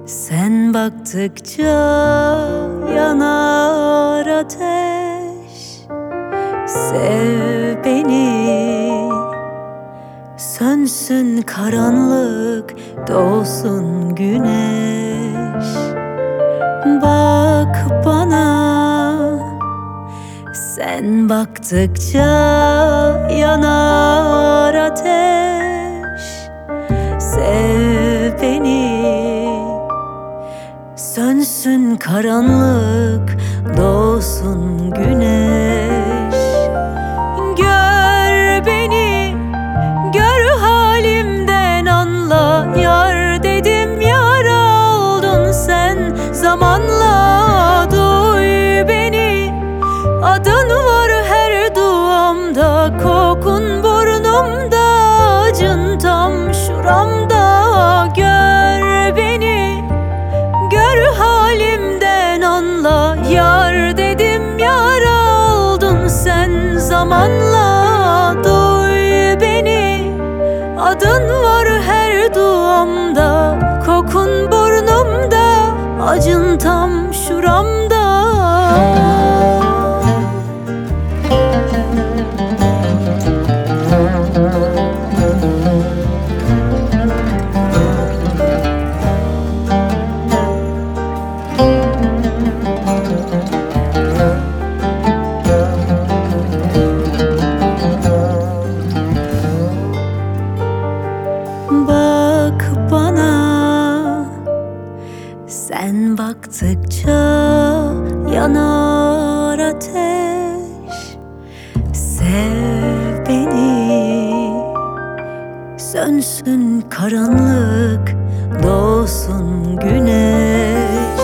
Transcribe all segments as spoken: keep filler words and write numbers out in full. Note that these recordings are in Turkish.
Sen baktıkça yanar ateş. Sev beni, sönsün karanlık, doğsun güneş. Bak bana, sen baktıkça yanar ateş. Sev beni, sönsün karanlık, doğsun güneş. Gör beni, gör halimden anla. Yar dedim, yar oldun sen zamanla. Duy beni, adın var her duamda. Kokun burnumda, acın tam şuramda. Gör beni, gör halimden anla. Yar dedim, yar oldun sen zamanla. Duy beni, adın var her duamda. Kokun burnumda, acın tam şuramda. Bak bana, sen baktıkça yanar ateş. Sev beni, sönsün karanlık, doğsun güneş.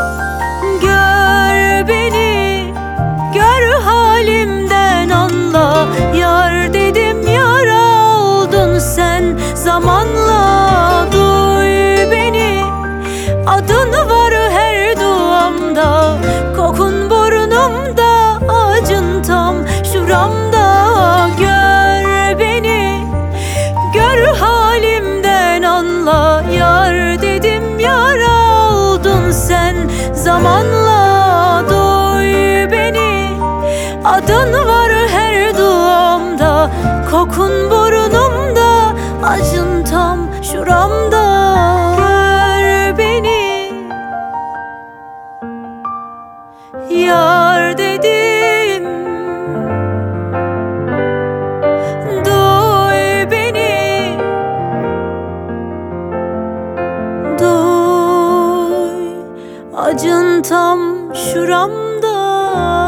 Gör beni, gör halimden anla. Yar dedim, yar oldun sen zamanla. Duy beni, adın var her duamda. Kokun burnumda, acın tam şuramda. Gör beni, gör halimden anla. Yar dedim, yar oldun sen zamanla. Duy beni, adın var her duamda. Kokun burnumda, acın tam şuramda. Gör beni, yar dedim. Duy beni, duy, acın tam şuramda.